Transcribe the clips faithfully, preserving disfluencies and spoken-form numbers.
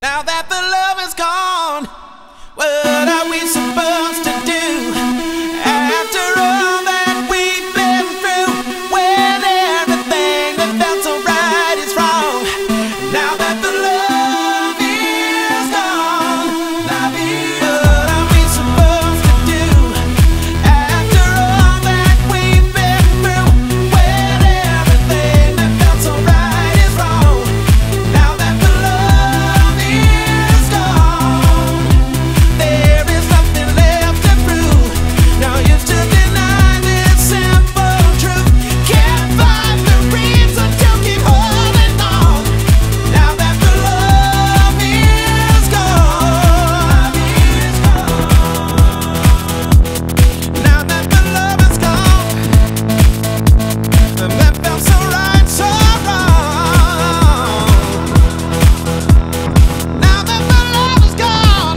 Now that the love is gone, what are we supposed to do? After all that we've been through, when everything that felt so right is wrong. Now that the love is gone, what are we supposed to do? After all that we've been through, when everything that felt so right is wrong. Now that the love is gone, there is nothing left to prove. Now you still deny this simple truth. Can't find the reason to keep holding on. Now that the love is gone, now that the love is gone, and that felt so right, so wrong. Now that the love is gone,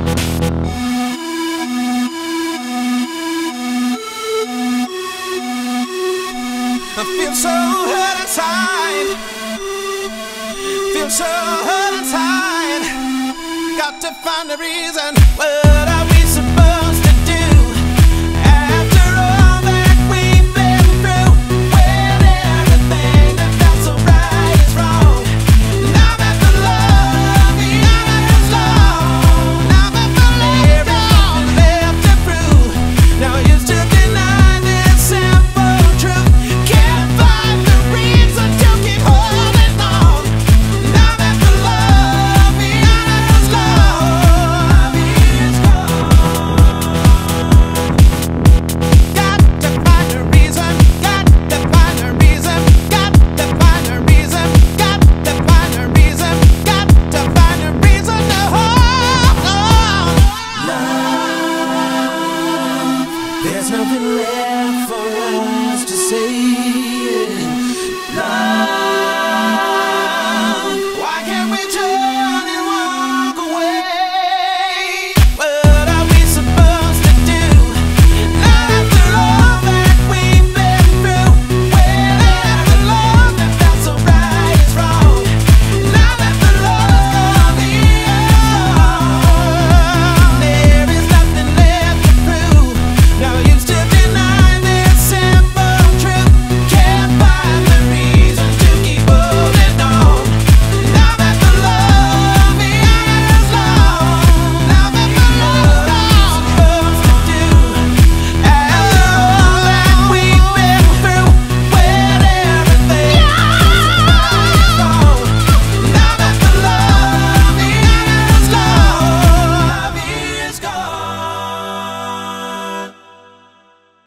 I feel so hurt inside. Feel so hurt inside. Got to find a reason. What